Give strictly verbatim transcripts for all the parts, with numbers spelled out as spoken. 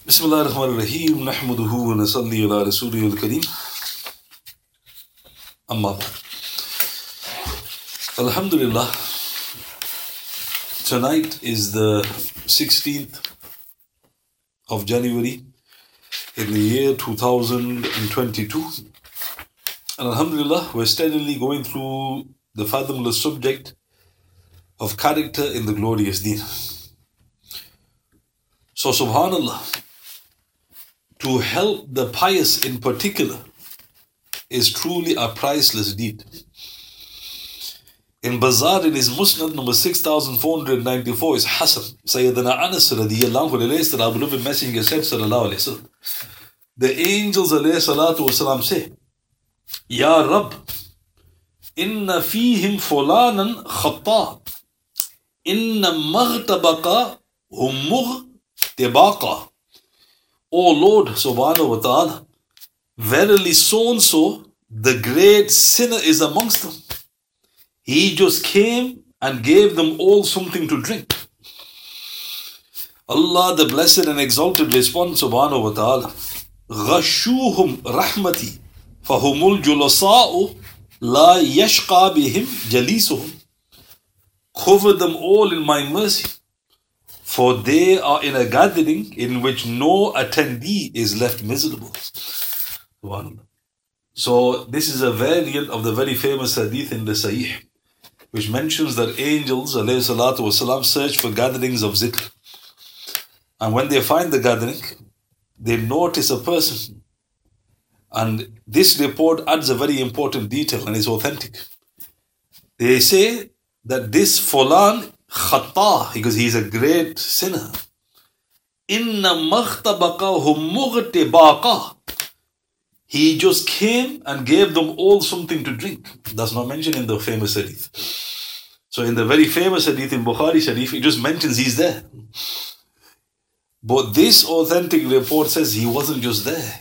Bismillah ar-Rahman ar-Rahim. Nahmaduhu wa nasalli ala rasulihi al-Kareem. Amma ba'd. Alhamdulillah. Tonight is the sixteenth of January in the year two thousand twenty-two. And Alhamdulillah, we're steadily going through the fathomless subject of character in the glorious deen. So subhanallah, to help the pious in particular is truly a priceless deed. In Bazar, in his Musnad number six thousand four hundred ninety-four is Hasan. Sayyidina Anas radiyallahu anhu, that our beloved messenger said, sallallahu alayhi wa sallam, the angels alayhi salatu wasalam say, Ya Rab, inna fihim fulanan khatta, inna maghtabaka hum mughtabaqa. O Lord subhanahu wa ta'ala, verily so and so, the great sinner is amongst them. He just came and gave them all something to drink. Allah the Blessed and Exalted responds subhanahu wa ta'ala, Ghashuhum rahmati, fahumul julasa'u, la yashqa bihim jalisuhum. Cover them all in my mercy, for they are in a gathering in which no attendee is left miserable. So this is a variant of the very famous hadith in the Sahih, which mentions that angels alayhi salatu wasalam search for gatherings of zikr. And when they find the gathering, they notice a person. And this report adds a very important detail and is authentic. They say that this fulan khata, because he is a great sinner. Inna maghtabaka hum mughtabaqa. He just came and gave them all something to drink. That's not mentioned in the famous hadith. So in the very famous hadith in Bukhari Sharif, it just mentions he's there. But this authentic report says he wasn't just there.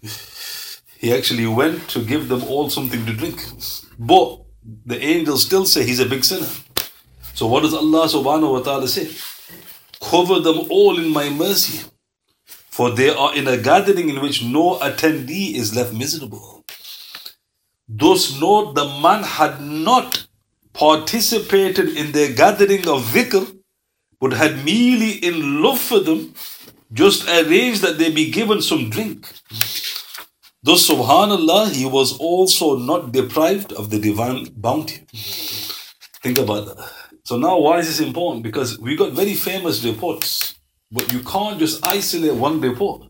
He actually went to give them all something to drink. But the angels still say he's a big sinner. So what does Allah subhanahu wa ta'ala say? Cover them all in my mercy, for they are in a gathering in which no attendee is left miserable. Thus note, the man had not participated in their gathering of dhikr, but had merely in love for them just arranged that they be given some drink. Thus subhanallah, he was also not deprived of the divine bounty. Think about that. So now why is this important? Because we got very famous reports, but you can't just isolate one report.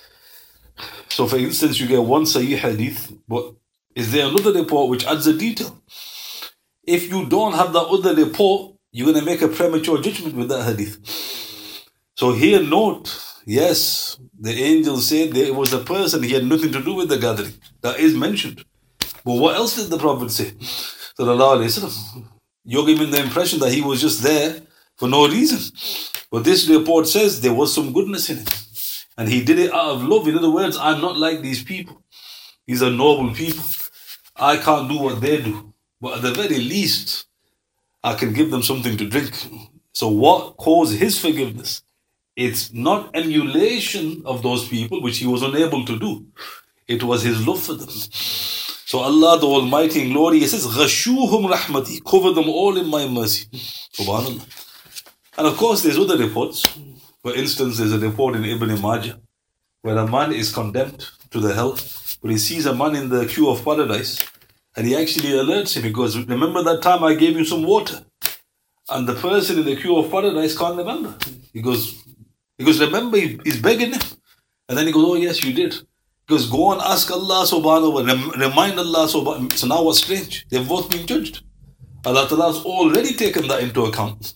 So for instance, you get one Sahih hadith, but is there another report which adds a detail? If you don't have that other report, you're going to make a premature judgment with that hadith. So here note, yes, the angels said there was a person, he had nothing to do with the gathering. That is mentioned. But what else did the Prophet say? Sallallahu Alaihi Wasallam. You're giving the impression that he was just there for no reason. But this report says there was some goodness in him. And he did it out of love. In other words, I'm not like these people. These are noble people. I can't do what they do. But at the very least, I can give them something to drink. So what caused his forgiveness? It's not emulation of those people, which he was unable to do. It was his love for them. So Allah the Almighty in glory, He says, Ghashuhum rahmati, cover them all in my mercy. Subhanallah. And of course there's other reports. For instance, there's a report in Ibn Majah where a man is condemned to the hell, but he sees a man in the queue of paradise and he actually alerts him. He goes, remember that time I gave you some water? And the person in the queue of paradise can't remember. He goes, he goes, remember, he's begging him. And then he goes, oh yes, you did. He goes, go and ask Allah subhanahu wa ta'ala, remind Allah subhanahu. So now what's strange? They've both been judged. Allah Ta'ala has already taken that into account.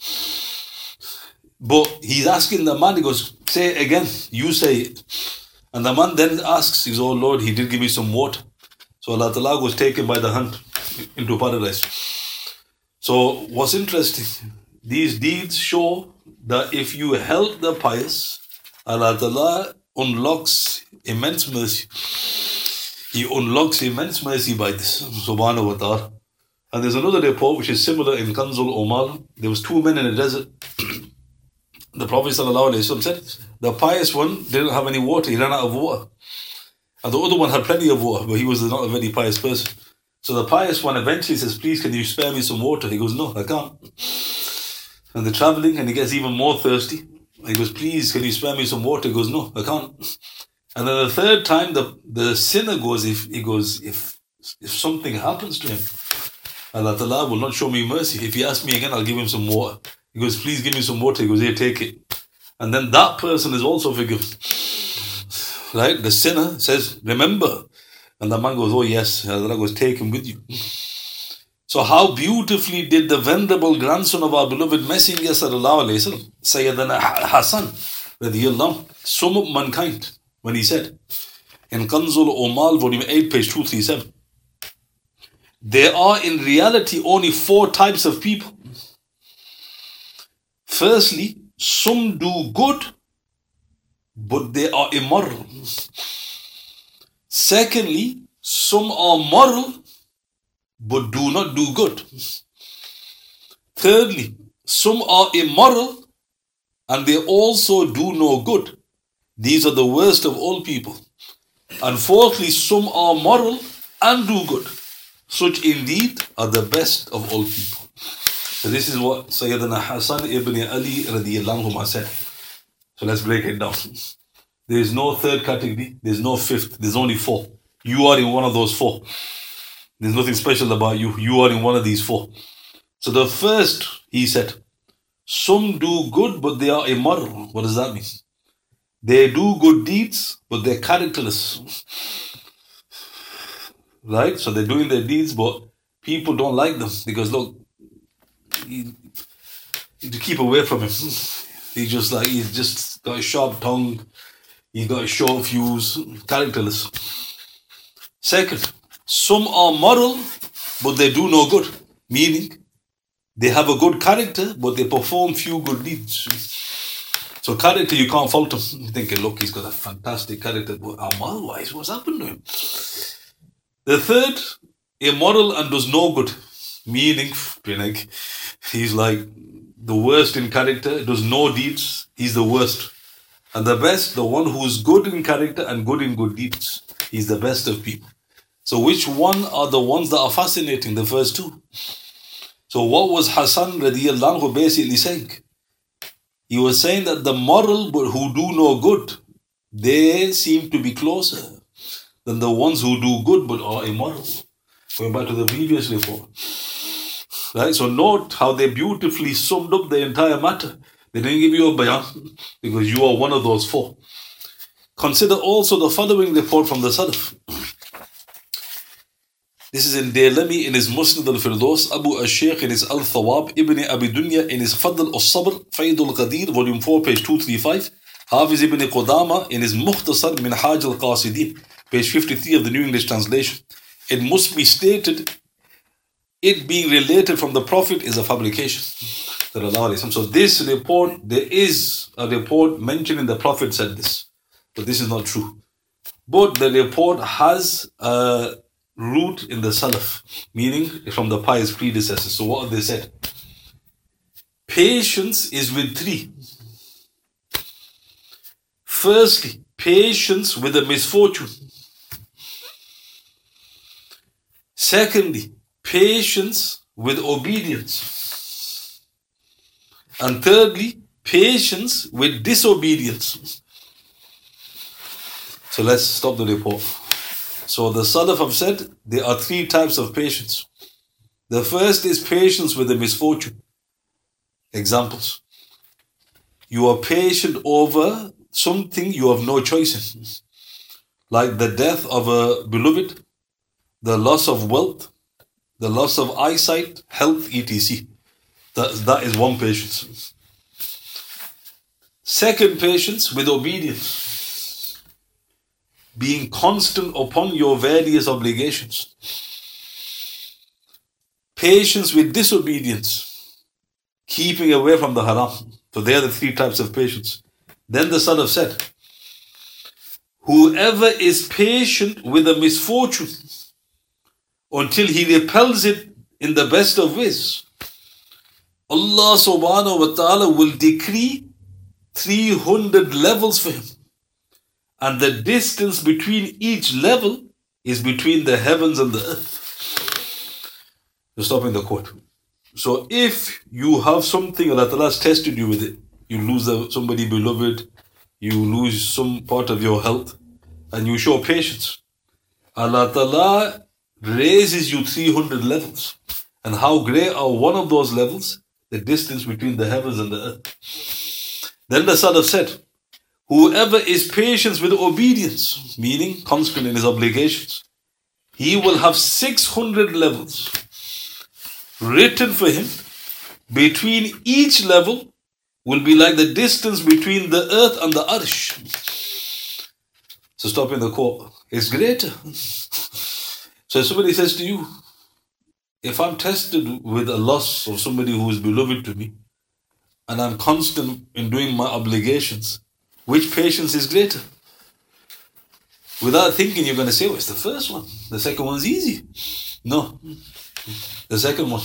But he's asking the man, he goes, say it again, you say it. And the man then asks, he goes, oh Lord, he did give me some water. So Allah Ta'ala was taken by the hand into paradise. So what's interesting, these deeds show that if you help the pious, Allah Ta'ala unlocks immense mercy. He unlocks immense mercy by this, subhanahu wa ta'ala. And there's another report which is similar in Kanzul Umar. There was two men in a desert The Prophet ﷺ said, the pious one didn't have any water, he ran out of water. And the other one had plenty of water, but he was not a very pious person. So the pious one eventually says, please, can you spare me some water? He goes, no, I can't. And they're traveling and he gets even more thirsty. He goes, please, can you spare me some water? He goes, no, I can't. And then the third time, the, the sinner goes, if he goes, if if something happens to him, Allah Ta'ala will not show me mercy. If he asks me again, I'll give him some water. He goes, please give me some water. He goes, here, take it. And then that person is also forgiven. Right? The sinner says, remember. And the man goes, oh yes. And Allah goes, take him with you. So how beautifully did the venerable grandson of our beloved Messenger Sallallahu Alaihi Wasallam, Sayyidina Hassan, radiyallahu, sum up mankind when he said, in Kanzul Omal, volume eight, page two thirty-seven, there are in reality only four types of people. Firstly, some do good, but they are immoral. Secondly, some are moral, but do not do good. Thirdly, some are immoral, and they also do no good. These are the worst of all people. And fourthly, some are moral and do good. Such indeed are the best of all people. So this is what Sayyidina Hassan ibn Ali radiyallahu anhu said. So let's break it down. There is no third category. There's no fifth. There's only four. You are in one of those four. There's nothing special about you. You are in one of these four. So the first, he said, some do good, but they are immoral. What does that mean? They do good deeds, but they're characterless. Right? So they're doing their deeds, but people don't like them because look, you need to keep away from him. He's just like, he's just got a sharp tongue, he's got a short fuse, characterless. Second, some are moral, but they do no good. Meaning, they have a good character, but they perform few good deeds. So character, you can't fault him. You're thinking, look, he's got a fantastic character, but amal-wise, what's happened to him? The third, immoral and does no good. Meaning, he's like the worst in character, does no deeds, he's the worst. And the best, the one who's good in character and good in good deeds. He's the best of people. So which one are the ones that are fascinating? The first two. So what was Hassan radiyallahu anhu basically saying? He was saying that the moral but who do no good, they seem to be closer than the ones who do good but are immoral. Going back to the previous report. Right? So note how they beautifully summed up the entire matter. They didn't give you a bayan because you are one of those four. Consider also the following report from the Salaf. This is in Daylami in his Musnad al-Firdaus, Abu al-Shaykh in his Al-Thawab, Ibn Abi Dunya in his Fadl al-Sabr, Fayd al-Qadir, volume four, page two thirty-five, Hafiz ibn Qudama in his Mukhtasar Minhaj al-Qasidin, page fifty-three of the New English Translation. It must be stated, it being related from the Prophet is a fabrication. So this report, there is a report mentioning the Prophet said this, but this is not true. But the report has a root in the Salaf, meaning from the pious predecessors. So what have they said? Patience is with three. Firstly, patience with a misfortune. Secondly, patience with obedience. And thirdly, patience with disobedience. So let's stop the report. So the Salaf have said there are three types of patience. The first is patience with a misfortune. Examples. You are patient over something you have no choice in. Like the death of a beloved, the loss of wealth, the loss of eyesight, health, et cetera. That, that is one patience. Second patience with obedience. Being constant upon your various obligations. Patience with disobedience. Keeping away from the haram. So they are the three types of patience. Then the Salaf said, whoever is patient with a misfortune until he repels it in the best of ways, Allah subhanahu wa ta'ala will decree three hundred levels for him. And the distance between each level is between the heavens and the earth. So stopping the quote. So if you have something, Allah Ta'ala has tested you with it, you lose somebody beloved, you lose some part of your health, and you show patience, Allah Ta'ala raises you three hundred levels. And how great are one of those levels? The distance between the heavens and the earth. Then the Salaf said, whoever is patient with obedience, meaning constant in his obligations, he will have six hundred levels written for him. Between each level will be like the distance between the earth and the arsh. So stopping the quote, it's greater. So if somebody says to you, if I'm tested with a loss of somebody who is beloved to me, and I'm constant in doing my obligations, which patience is greater? Without thinking, you're going to say, well, it's the first one. The second one's easy. No. The second one.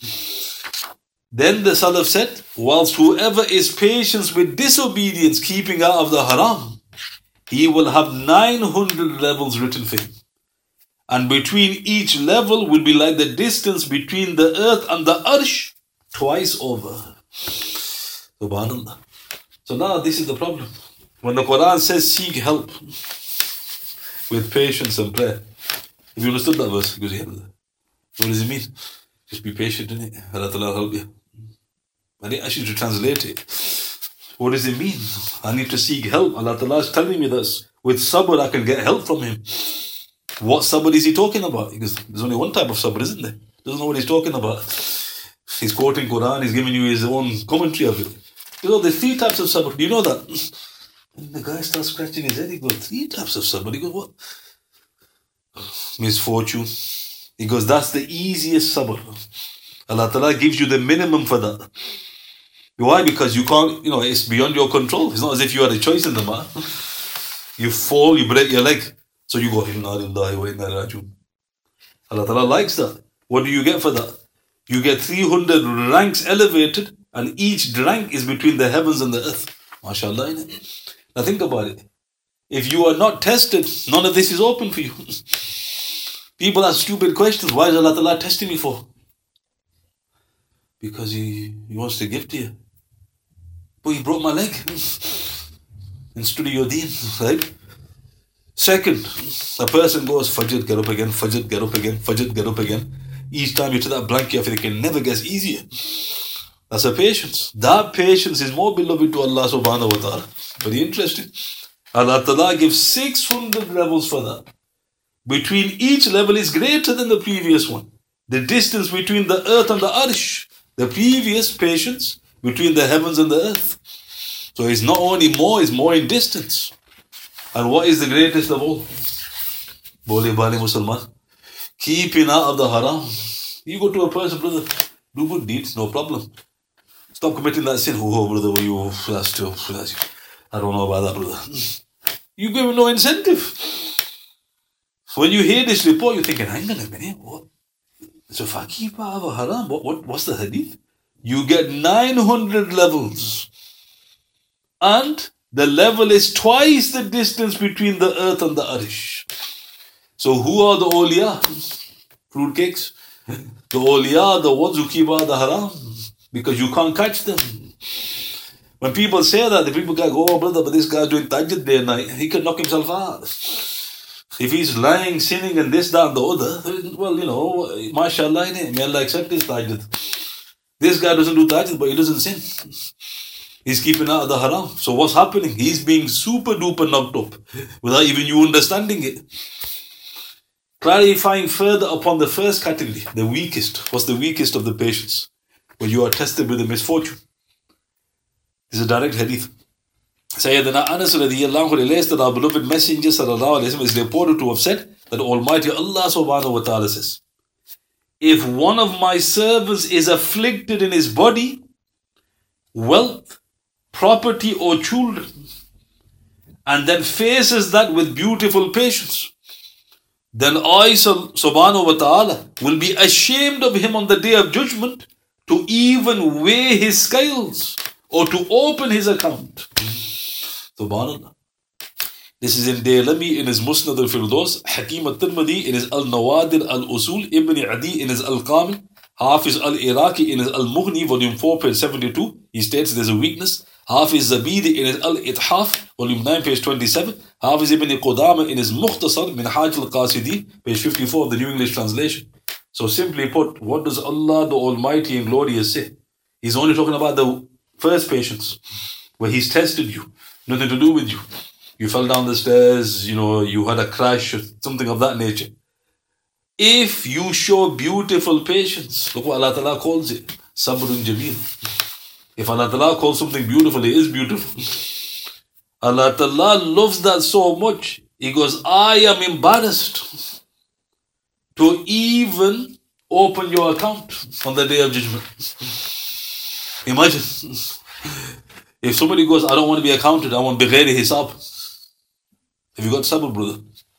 Then the Salaf said, whilst whoever is patient with disobedience, keeping out of the haram, he will have nine hundred levels written for him. And between each level will be like the distance between the earth and the arsh, twice over. Subhanallah. So now this is the problem. When the Quran says seek help with patience and prayer, if you understood that verse, go ahead. What does it mean? Just be patient in it. Allah Ta'ala help you. I didn't ask you to translate it. What does it mean? I need to seek help. Allah Ta'ala is telling me this. With sabr, I can get help from Him. What sabr is He talking about? Because there's only one type of sabr, isn't there? Doesn't know what He's talking about. He's quoting Quran, He's giving you His own commentary of it. You know, there's three types of sabr. Do you know that? And the guy starts scratching his head. He goes, three types of sabr. He goes, what? Misfortune. He goes, that's the easiest sabr. Allah Ta'ala gives you the minimum for that. Why? Because you can't, you know, it's beyond your control. It's not as if you had a choice in the matter. You fall, you break your leg. So you go, Inna lillahi wa inna ilaihi raji'un. Allah Ta'ala likes that. What do you get for that? You get three hundred ranks elevated, and each rank is between the heavens and the earth. MashaAllah, innit? Now think about it. If you are not tested, none of this is open for you. People ask stupid questions. Why is Allah Ta'ala testing me for? Because he, he wants to give to you. But He broke my leg and study your deen, right? Second, a person goes, Fajr, get up again, Fajr, get up again, Fajr, get up again. Each time you're to that blank, you're thinking, it never gets easier. That's a patience. That patience is more beloved to Allah subhanahu wa ta'ala. Very interesting. Allah Ta'ala gives six hundred levels for that. Between each level is greater than the previous one. The distance between the earth and the arsh. The previous patience between the heavens and the earth. So it's not only more, it's more in distance. And what is the greatest of all? Bole bale Musliman. Keeping out of the haram. You go to a person, brother, do good deeds, no problem. Stop committing that sin. Oh, brother, well, you, that's too, that's, I don't know about that, brother. You give him no incentive. When you hear this report, you're thinking, hang on a minute, what? So if I keep out of a haram, what, what, what's the hadith? You get nine hundred levels. And the level is twice the distance between the earth and the arish. So who are the awliya? Fruitcakes? The awliya are the ones who keep out the haram. Because you can't catch them. When people say that, the people go, oh brother, but this guy's doing tahajjud day and night. He can knock himself out. If he's lying, sinning and this, that and the other, well, you know, mashallah, may Allah accept his tahajjud. This guy doesn't do tahajjud, but he doesn't sin. He's keeping out of the haram. So what's happening? He's being super duper knocked up without even you understanding it. Clarifying further upon the first category, the weakest. What's the weakest of the patients? When you are tested with a misfortune. This is a direct hadith. Sayyidina Anas radiyallahu relates that our beloved Messenger sallallahu alayhi wa sallam is reported to have said that Almighty Allah subhanahu wa ta'ala says, if one of my servants is afflicted in his body, wealth, property or children, and then faces that with beautiful patience, then I subhanahu wa ta'ala will be ashamed of him on the day of judgment to even weigh his scales or to open his account. Subhanallah. This is in Daylami in his Musnad al-Firdaus, Hakim al-Tirmidhi in his Al-Nawadir al-Usul, Ibn Adi in his Al-Kamil, Hafiz al-Iraqi in his Al-Mughni, volume four, page seventy-two. He states there's a weakness. Hafiz Zabidi in his Al-Ithaf, volume nine, page twenty-seven. Hafiz ibn Qudama in his Mukhtasar, Minhaj al-Qasidi, page fifty-four of the New English Translation. So simply put, what does Allah the Almighty and Glorious say? He's only talking about the first patients, where He's tested you, nothing to do with you. You fell down the stairs, you know, you had a crash, or something of that nature. If you show beautiful patience, look what Allah Ta'ala calls it, Sabrun Jameel. If Allah Ta'ala calls something beautiful, it is beautiful. Allah Ta'ala loves that so much. He goes, I am embarrassed to even open your account on the Day of Judgment. Imagine. If somebody goes, I don't want to be accounted, I want to be ghairi hisab. Have you got sabr, brother?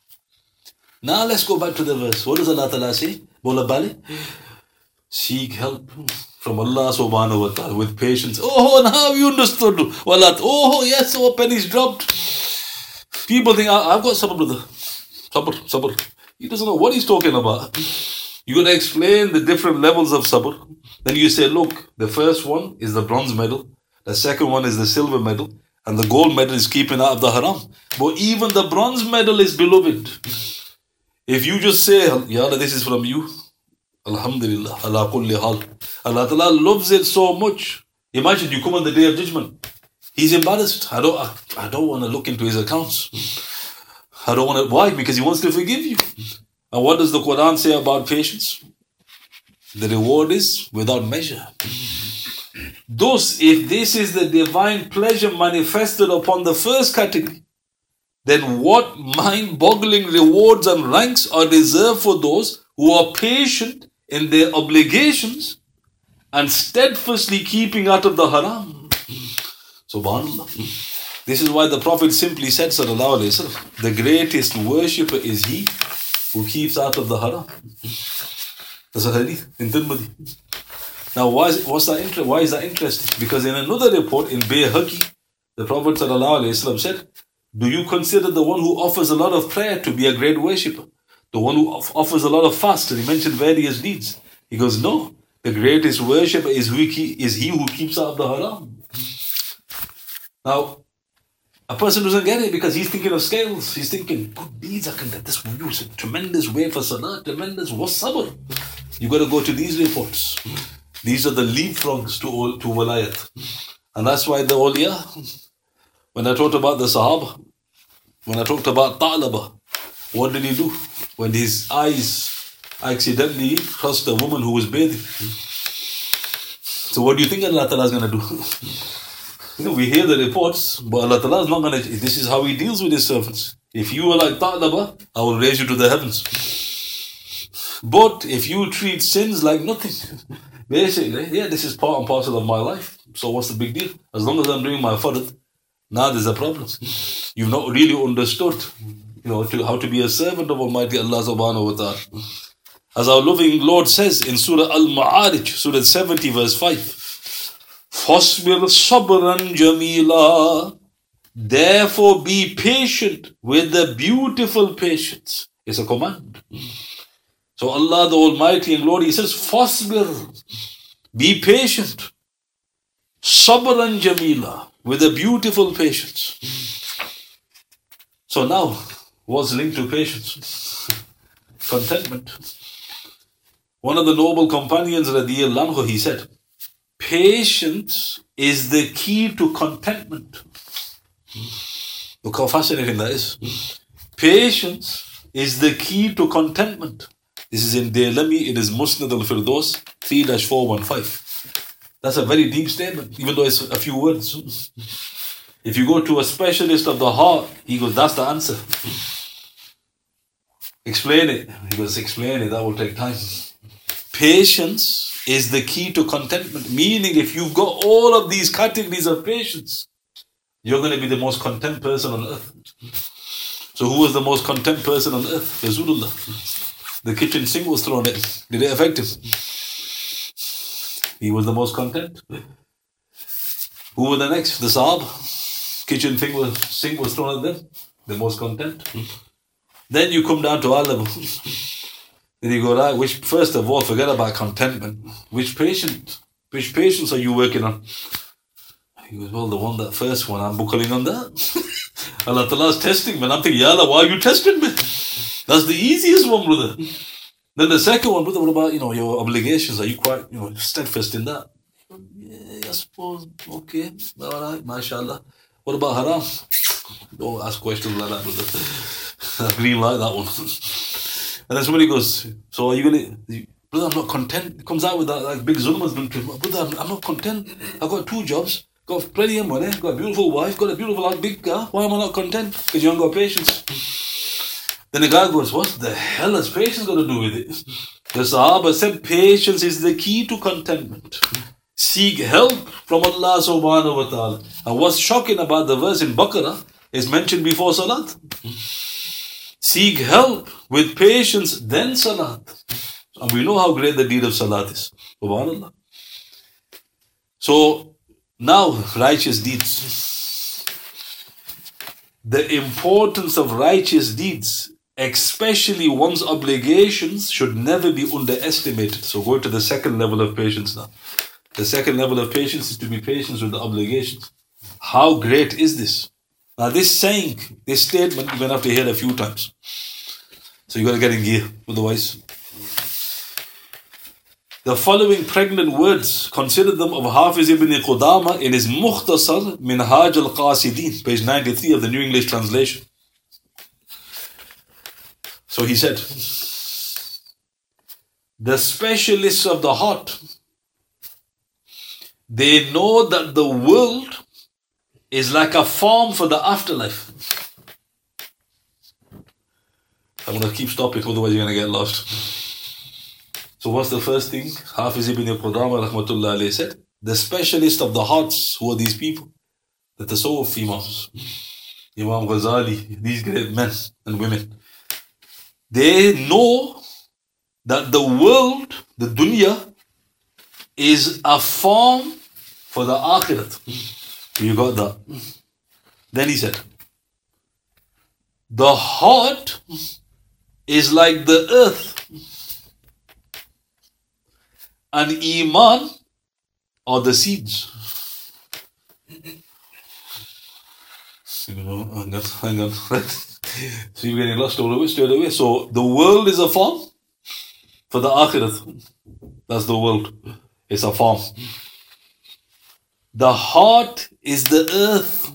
Now let's go back to the verse. What does Allah Ta'ala say? Bola bale? Seek help from Allah subhanahu wa ta'ala with patience. Oh, now you understood. Wallah. Oh, yes, our pennies dropped. People think, I've got sabr, brother. Sabr, sabr. He doesn't know what he's talking about. You got to explain the different levels of sabr. Then you say, look, the first one is the bronze medal. The second one is the silver medal. And the gold medal is keeping out of the haram. But even the bronze medal is beloved. If you just say, Ya Allah, this is from you. Alhamdulillah, ala kulli hal. Allah Ta'ala loves it so much. Imagine you come on the Day of Judgment. He's embarrassed. I don't, I, I don't want to look into his accounts. I don't want to. Why? Because he wants to forgive you. And what does the Quran say about patience? The reward is without measure. Thus, if this is the divine pleasure manifested upon the first category, then what mind-boggling rewards and ranks are reserved for those who are patient in their obligations and steadfastly keeping out of the haram. Subhanallah. This is why the Prophet simply said, sallallahu alayhi wa sallam, the greatest worshipper is he who keeps out of the haram. That's a hadith in Tirmidhi. Now, why is, what's that inter- why is that interesting? Because in another report in Bayhaqi, the Prophet sallallahu alayhi wa sallam said, do you consider the one who offers a lot of prayer to be a great worshipper? The one who offers a lot of fast, and he mentioned various deeds. He goes, no, the greatest worshipper is, who he, is he who keeps out the haram. Now, a person doesn't get it because he's thinking of scales. He's thinking, good deeds, I can get this use a tremendous way for salah, tremendous, what's sabr? You got to go to these reports. These are the leapfrogs to, to walayat. And that's why the awliya, when I talked about the Sahaba, when I talked about Ta'laba, what did he do? When his eyes accidentally crossed a woman who was bathing. So what do you think Allah Ta'ala is going to do? You know, we hear the reports, but Allah Ta'ala is not going to, this is how He deals with His servants. If you are like Ta'laba, I will raise you to the heavens. But if you treat sins like nothing, basically, yeah, this is part and parcel of my life. So what's the big deal? As long as I'm doing my fard, now there's a problem. You've not really understood, you know, to, how to be a servant of Almighty Allah subhanahu wa ta'ala. As our loving Lord says in Surah Al-Ma'arij, Surah seventy, verse five, فَاصْبِرْ صَبْرًا جَمِيلًا. Therefore be patient with the beautiful patience. It's a command. So Allah the Almighty and Lord, He says, فَاصْبِرْ. Be patient. صَبْرًا جَمِيلًا. With a beautiful patience. So now, what's linked to patience? Contentment. One of the noble companions, radiyallahu anhu, he said, patience is the key to contentment. Look how fascinating that is. Patience is the key to contentment. This is in Daylami, it is Musnad al-Firdaus, three dash four one five. That's a very deep statement, even though it's a few words. If you go to a specialist of the heart, he goes, that's the answer. Explain it. He goes, explain it, that will take time. Patience is the key to contentment. Meaning, if you've got all of these categories of patience, you're going to be the most content person on earth. So who was the most content person on earth? Rasulullah. The kitchen sink was thrown in. Did it affect him? He was the most content. Who were the next? The Sahaba. Kitchen thing was, sink was thrown at them. The most content. Then you come down to our level. Then you go, right, which, first of all, forget about contentment. Which patient, which patients are you working on? He goes, well, the one, that first one, I'm buckling on that. Allah Ta'ala's testing me. And I'm thinking, Ya Allah, why are you testing me? That's the easiest one, brother. Then the second one, brother, what about, you know, your obligations? Are you quite, you know, steadfast in that? Yeah, I suppose, okay, all right, mashallah. What about haram? Don't ask questions like that, brother. I green light that one. And then somebody goes, so are you going to, brother, I'm not content. It comes out with that, like big zulmas done to him. Brother, I'm, I'm not content. I've got two jobs, got plenty of money, got a beautiful wife, got a beautiful, like, big car. Why am I not content? Because you haven't got patience. Then the guy goes, what the hell has patience got to do with it? The Sahaba said, patience is the key to contentment. Seek help from Allah subhanahu wa ta'ala. And what's shocking about the verse in Baqarah is mentioned before Salat. Seek help with patience, then Salat. And we know how great the deed of Salat is. Subhanallah. So, now, righteous deeds. The importance of righteous deeds, especially one's obligations, should never be underestimated. So go to the second level of patience now. The second level of patience is to be patient with the obligations. How great is this? Now this saying, this statement, you're going to have to hear it a few times. So you got to get in gear, otherwise. The following pregnant words, consider them of Hafiz ibn Qudama in his Mukhtasar Minhaj al-Qasidin, page ninety-three of the New English Translation. So he said, the specialists of the heart, they know that the world is like a farm for the afterlife. I'm going to keep stopping, otherwise you're going to get lost. So what's the first thing Hafiz ibn Qudama rahmatullah alayhi said? The specialist of the hearts, who are these people? The Tasawwuf Imams, Imam Ghazali, these great men and women. They know that the world, the dunya, is a farm for the akhirat. You got that? Then he said, the heart is like the earth, and Iman are the seeds. You know, hang on, hang on. So you're getting lost all the way, straight away. So the world is a farm for the akhirat. That's the world. It's a farm. The heart is the earth.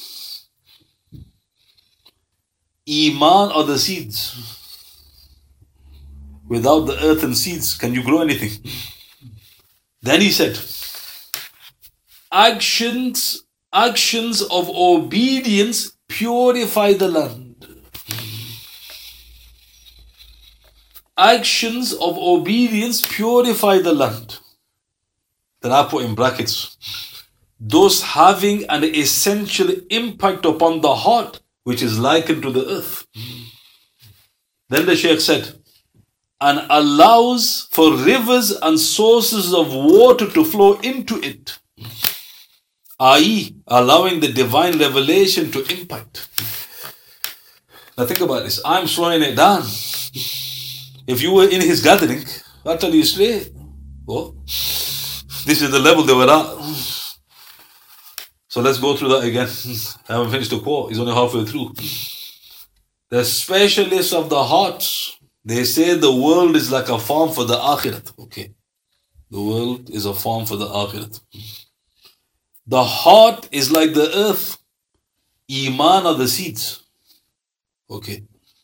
Iman are the seeds. Without the earth and seeds, can you grow anything? Then he said, actions, actions of obedience purify the land. Actions of obedience purify the land. Then I put in brackets, those having an essential impact upon the heart, which is likened to the earth. Then the Shaykh said, and allows for rivers and sources of water to flow into it, that is, allowing the divine revelation to impact. Now think about this. I'm slowing it down. If you were in his gathering, I'll tell you straight, oh, this is the level they were at. So let's go through that again. I haven't finished the quote. He's only halfway through. The specialists of the hearts, they say the world is like a farm for the akhirat. Okay. The world is a farm for the akhirat. The heart is like the earth. Iman are the seeds. Okay.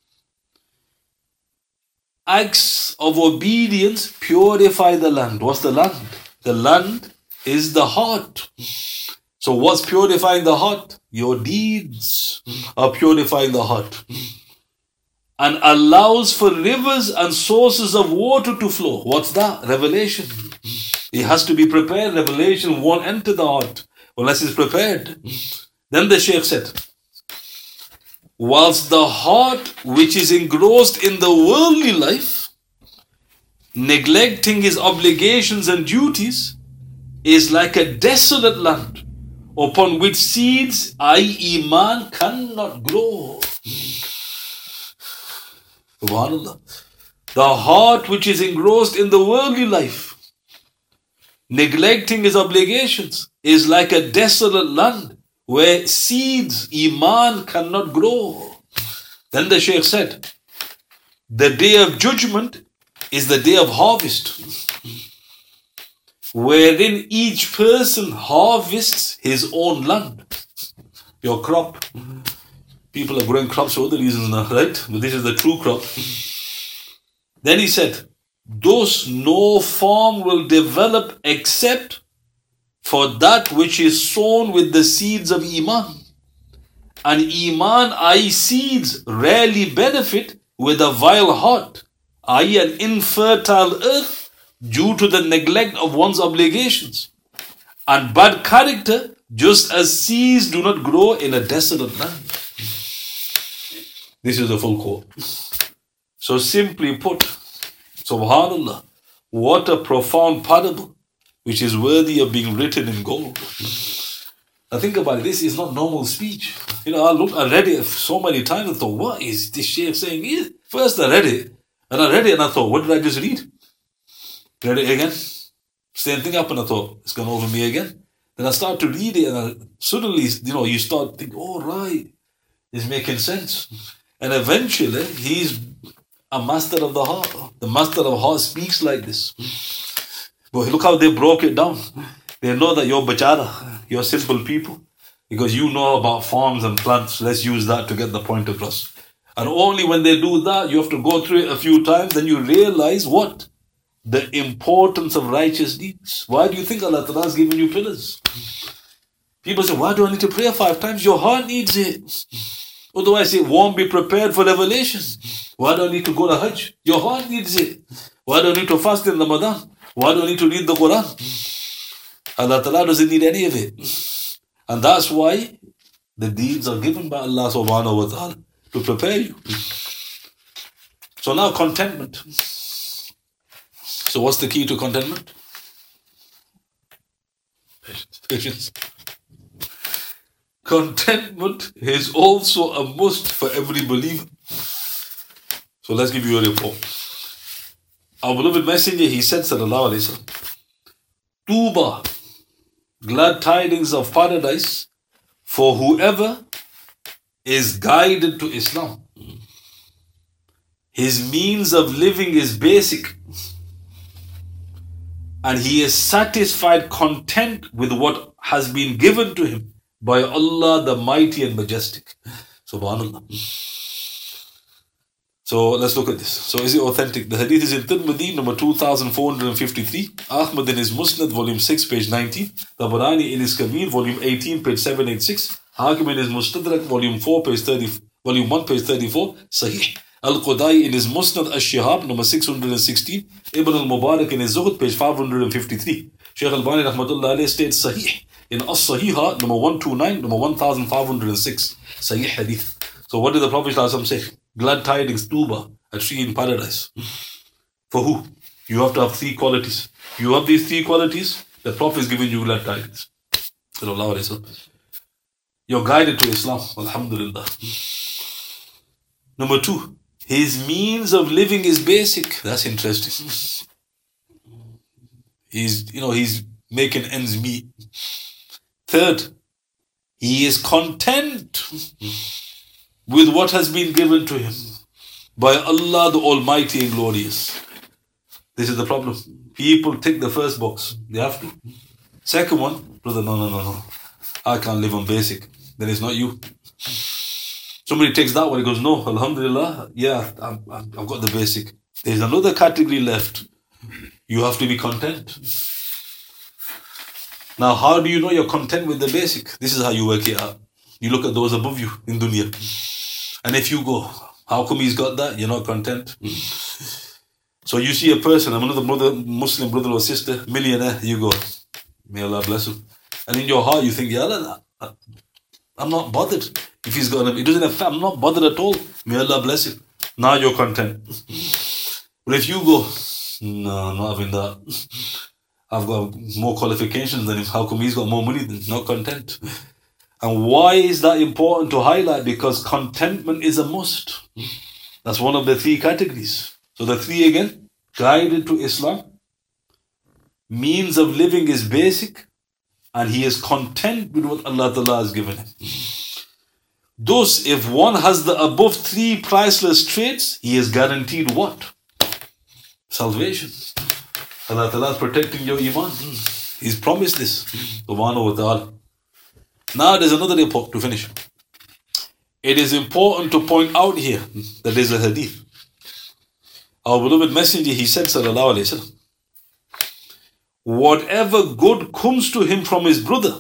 Acts of obedience purify the land. What's the land? The land is the heart. So what's purifying the heart? Your deeds are purifying the heart. And allows for rivers and sources of water to flow. What's that? Revelation. It has to be prepared. Revelation won't enter the heart unless it's prepared. Then the Shaykh said, whilst the heart which is engrossed in the worldly life, neglecting his obligations and duties, is like a desolate land upon which seeds, that is Iman, cannot grow. Subhanallah. The heart which is engrossed in the worldly life, neglecting his obligations, is like a desolate land where seeds, Iman, cannot grow. Then the Shaykh said, the day of judgment is the day of harvest, wherein each person harvests his own land. Your crop. People are growing crops for other reasons now, right? But this is the true crop. Then he said, thus no farm will develop except for that which is sown with the seeds of Iman. And Iman, that is seeds, rarely benefit with a vile heart, that is an infertile earth, due to the neglect of one's obligations. And bad character, just as seeds do not grow in a desolate land. This is the full quote. So simply put, subhanallah, what a profound parable, which is worthy of being written in gold. Now think about it, this is not normal speech. You know, I looked, I read it so many times and thought, what is this Shaykh saying here? First I read it, and I read it and I thought, what did I just read? Read it again. Same thing happened, I thought, it's gone over me again. Then I start to read it and I, suddenly, you know, you start thinking, oh right, it's making sense. And eventually, he's a master of the heart. The master of heart speaks like this. But look how they broke it down. They know that you're bachara, you're simple people, because you know about farms and plants. Let's use that to get the point across. And only when they do that, you have to go through it a few times, then you realize what? The importance of righteous deeds. Why do you think Allah Ta'ala has given you pillars? People say, why do I need to pray five times? Your heart needs it. Otherwise it won't be prepared for revelation. Why do I need to go to Hajj? Your heart needs it. Why do I need to fast in Ramadan? Why do I need to read the Quran? Allah Ta'ala doesn't need any of it. And that's why the deeds are given by Allah Subhanahu wa Ta'ala to prepare you. So now contentment. So what's the key to contentment? Patience. Patience. Contentment is also a must for every believer. So let's give you a report. Our beloved messenger, he said, sallallahu alayhi wa sallam, Tuba, glad tidings of paradise for whoever is guided to Islam. His means of living is basic, and he is satisfied, content with what has been given to him by Allah the Mighty and Majestic. Subhanallah. So let's look at this. So is it authentic? The hadith is in Tirmidhi, number two thousand four hundred fifty-three. Ahmad in his Musnad, volume six, page nineteen. Tabarani in his Kabir, volume eighteen, page seven eighty-six. Hakim in his Mustadrak, volume four, page thirty, volume one, page thirty-four. Sahih. Al-Qudai in his Musnad Ash-Shihab, number six hundred sixteen. Ibn al-Mubarak in his Zuhd, page five hundred fifty-three. Shaykh al-Bani rahmatullah alayhi states Sahih in As-Sahiha, number one twenty-nine, number one thousand five hundred six. Sahih hadith. So what did the Prophet say? Glad tidings, Tuba, a tree in paradise. For who? You have to have three qualities. You have these three qualities, the Prophet is giving you glad tidings. You're guided to Islam, alhamdulillah. Number two, his means of living is basic. That's interesting. He's, you know, he's making ends meet. Third, he is content with what has been given to him by Allah the Almighty and Glorious. This is the problem. People tick the first box. They have to. Second one, brother, no, no, no, no. I can't live on basic. Then it's not you. Somebody takes that one, he goes, no, alhamdulillah, yeah, I'm, I'm, I've got the basic. There's another category left. You have to be content. Now, how do you know you're content with the basic? This is how you work it out. You look at those above you in dunya. And if you go, how come he's got that? You're not content. So you see a person, another brother, Muslim brother or sister, millionaire, you go, may Allah bless him. And in your heart you think, yeah, Allah, I'm not bothered. If he's got him, it doesn't affect, I'm not bothered at all. May Allah bless him. Now you're content. But if you go, no, I'm not having that. I've got more qualifications than him. How come he's got more money than not content? And why is that important to highlight? Because contentment is a must. That's one of the three categories. So the three again, guided to Islam, means of living is basic, and he is content with what Allah Ta'ala has given him. Thus, if one has the above three priceless traits, he is guaranteed what? Salvation. Allah Ta'ala is protecting your iman. He's promised this. Subhanahu wa ta'ala. Now there's another report to finish. It is important to point out here that there's a hadith. Our beloved messenger, he said, sallallahu alayhi wa sallam, whatever good comes to him from his brother,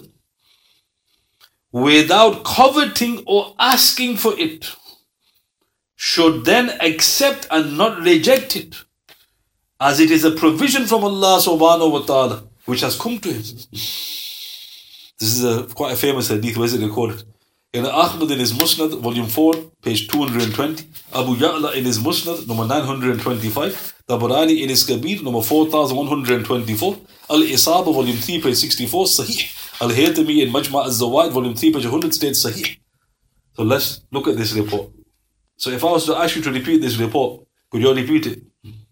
without coveting or asking for it, should then accept and not reject it, as it is a provision from Allah subhanahu wa ta'ala, which has come to him. This is a quite a famous hadith. Where is it recorded? In Ahmad in his Musnad, volume four, page two hundred twenty. Abu Ya'la in his Musnad, number nine hundred twenty-five. Tabarani in his Kabir, number four thousand one hundred twenty-four. Al-Isaba, volume three, page sixty-four, Sahih. Al-Haytami in Majma' al-Zawaid, volume three, page one hundred, states Sahih. So let's look at this report. So if I was to ask you to repeat this report, could you all repeat it?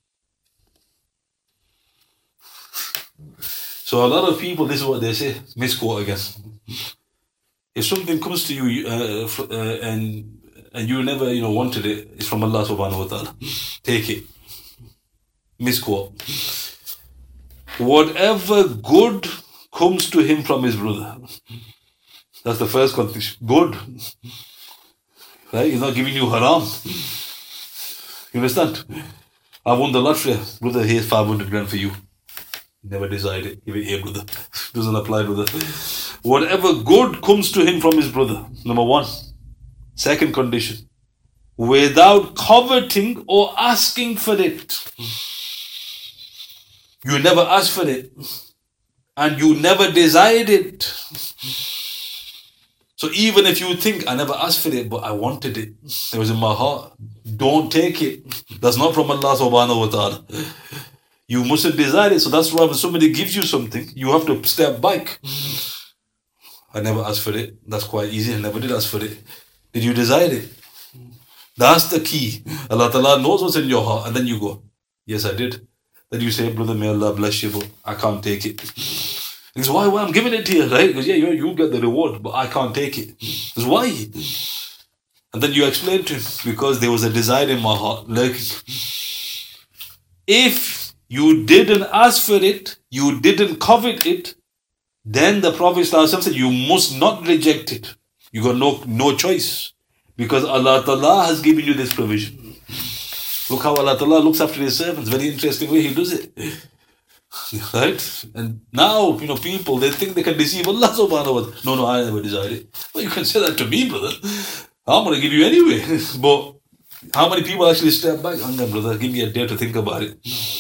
So a lot of people, this is what they say, misquote again. If something comes to you uh, uh, and and you never, you know, wanted it, it's from Allah subhanahu wa ta'ala. Take it. Misquote. Whatever good comes to him from his brother. That's the first condition. Good. Right? He's not giving you haram. You understand? I won the lottery. Brother, here's five hundred grand for you. Never decided. Give it here, brother. Doesn't apply, brother. Whatever good comes to him from his brother. Number one. Second condition. Without coveting or asking for it. You never asked for it. And you never desired it. So even if you think, I never asked for it, but I wanted it. It was in my heart. Don't take it. That's not from Allah subhanahu wa ta'ala. You mustn't desire it. So that's why when somebody gives you something, you have to step back. I never asked for it. That's quite easy. I never did ask for it. Did you desire it? That's the key. Allah Ta'ala knows what's in your heart. And then you go, yes, I did. Then you say, brother, may Allah bless you, but I can't take it. He goes, why? Why? I'm giving it to you, right? Because yeah, you, you get the reward, but I can't take it. He goes, why? And then you explain to him, because there was a desire in my heart lurking. If you didn't ask for it, you didn't covet it, then the Prophet said, you must not reject it. You got no, no choice. Because Allah Ta'ala has given you this provision. Look how Allah Ta'ala looks after his servants. Very interesting way he does it. Right? And now, you know, people, they think they can deceive Allah subhanahu wa ta'ala. No, no, I never desired it. Well, you can say that to me, brother. I'm going to give you anyway. But how many people actually step back? Hang on, brother, give me a day to think about it.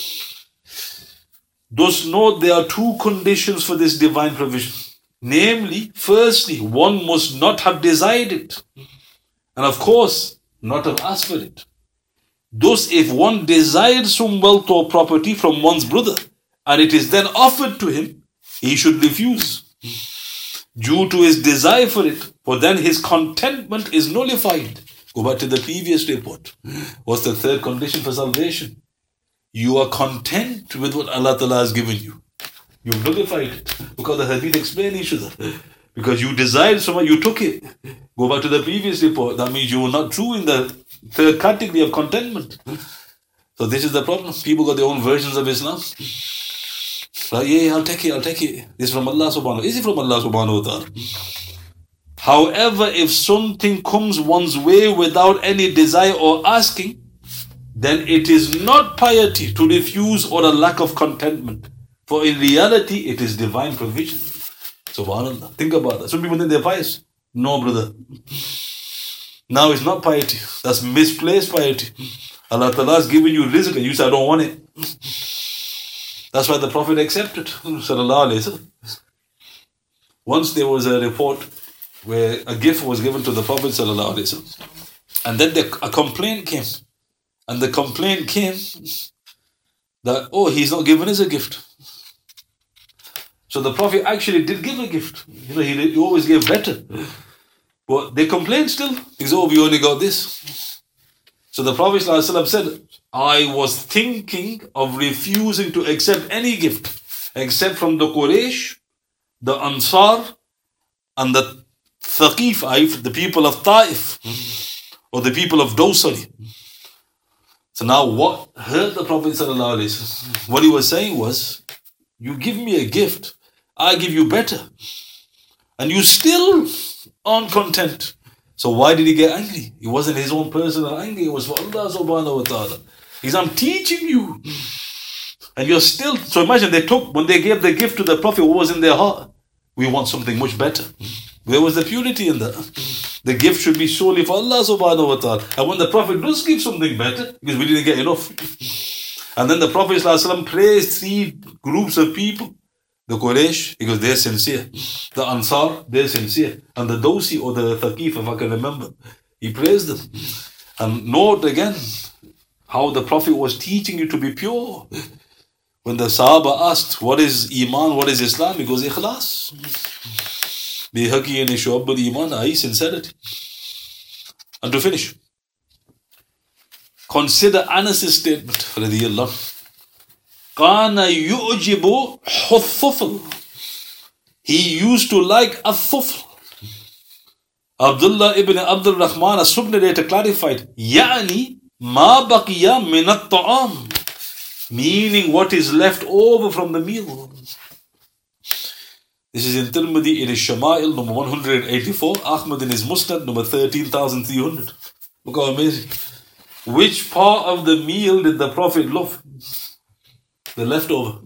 Thus note there are two conditions for this divine provision. Namely, firstly, one must not have desired it. And of course, not have asked for it. Thus, if one desired some wealth or property from one's brother, and it is then offered to him, he should refuse, due to his desire for it, for then his contentment is nullified. Go back to the previous report. What's the third condition for salvation? You are content with what Allah Ta'ala has given you. You've nullified it. Because the hadith explain each other. Because you desired someone, you took it. Go back to the previous report. That means you were not true in the third category of contentment. So this is the problem. People got their own versions of Islam. Like, yeah, I'll take it, I'll take it. This is from Allah subhanahu wa ta'ala. Is it from Allah subhanahu wa ta'ala? However, if something comes one's way without any desire or asking, then it is not piety to refuse or a lack of contentment. For in reality, it is divine provision. Subhanallah. Think about that. Some people think they're pious. No, brother. Now it's not piety. That's misplaced piety. Allah Ta'ala has given you rizq and you say, I don't want it. That's why the Prophet accepted. Sallallahu Alaihi Wasallam. Once there was a report where a gift was given to the Prophet Sallallahu Alaihi Wasallam. And then the, a complaint came. And the complaint came that, oh, he's not given us a gift. So the Prophet actually did give a gift. You know, he, he always gave better. But they complained still. He said, oh, we only got this. So the Prophet ﷺ said, I was thinking of refusing to accept any gift except from the Quraysh, the Ansar, and the Thaqif, the people of Taif, or the people of Dawsari. So now what hurt the Prophet ﷺ? What he was saying was, you give me a gift, I give you better. And you still aren't content. So why did he get angry? It wasn't his own personal anger, it was for Allah subhanahu wa ta'ala. He's, I'm teaching you. And you're still, so imagine they took, when they gave the gift to the Prophet, what was in their heart? We want something much better. Where was the purity in that? The gift should be solely for Allah subhanahu wa ta'ala. And when the Prophet does give something better, because we didn't get enough. And then the Prophet ﷺ praised three groups of people. The Quraysh, because they're sincere. The Ansar, they're sincere. And the Dawsi or the Thaqif, if I can remember, he praised them. And note again how the Prophet was teaching you to be pure. When the Sahaba asked, what is Iman, what is Islam? He goes, Ikhlas. Bihaqi and Shu'ab al-Iman, aye, sincerity. And to finish, consider Anas's statement, radiyallahu. Kana yu'jibu huthufl. He used to like a thufl. Abdullah ibn Abdul Rahman as-Subni later clarified, Yani ma baqiya min at-ta'am. Meaning what is left over from the meal. This is in Tirmidhi, it is Shama'il, number one hundred eighty-four. Ahmad in his Musnad, number thirteen thousand three hundred. Look how amazing. Which part of the meal did the Prophet love? The leftover.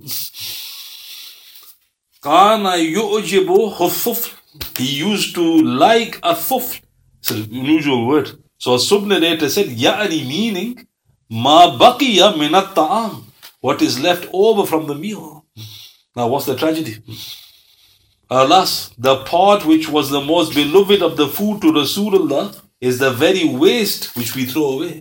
Kana yu'jibu huthufl. He used to like a thufl. It's an unusual word. So Subni later said, Ya'ni meaning, ma baqiya min at-ta'am. What is left over from the meal. Now what's the tragedy? Alas, the part which was the most beloved of the food to Rasulullah is the very waste which we throw away.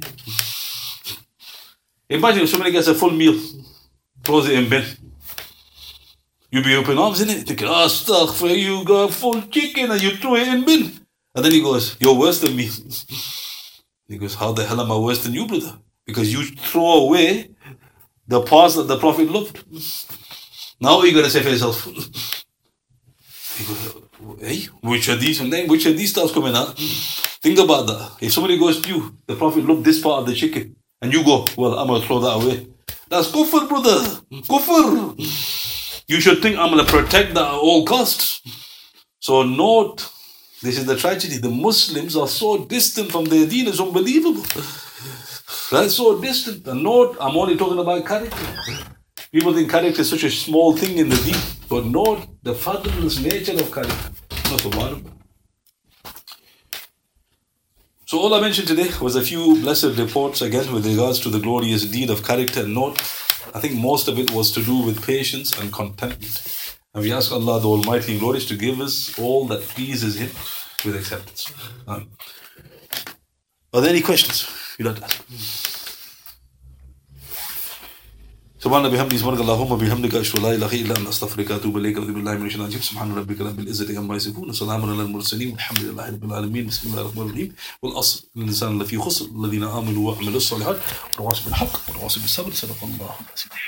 Imagine if somebody gets a full meal, throws it in bin. You be open arms in it, thinking, oh, astaghfir, you got full chicken and you throw it in bin. And then he goes, you're worse than me. He goes, how the hell am I worse than you, brother? Because you throw away the parts that the Prophet loved. Now what are you going to say for yourself? He goes, hey, which of these, and then which of these starts coming out? Think about that. If somebody goes to you, the Prophet loved this part of the chicken, and you go, well, I'm going to throw that away. That's kufr, brother. Kufr. You should think I'm going to protect that at all costs. So note, this is the tragedy. The Muslims are so distant from their deen, it's unbelievable. That's so distant. And note, I'm only talking about character. People think character is such a small thing in the deen. But note the fabulous nature of character. Not so bad. So all I mentioned today was a few blessed reports again with regards to the glorious deed of character. And note, I think most of it was to do with patience and contentment. And we ask Allah the Almighty and Glorious to give us all that pleases Him with acceptance. Um, are there any questions you'd like to ask? سبحان بحمده سبحانك اللهم بحمدك أشهد أن لا إله إلا أنت أستغفرك وأتوب إليك أعوذ بالله من الشيطان الرجيم سبحان ربك رب العزة عما يصفون وسلام على المرسلين والحمد لله رب العالمين بسم الله الرحمن الرحيم والأصل الإنسان لفي خسر الذين آمنوا وعملوا الصالحات وتواصوا بالحق وتواصوا بالصبر صدق الله العظيم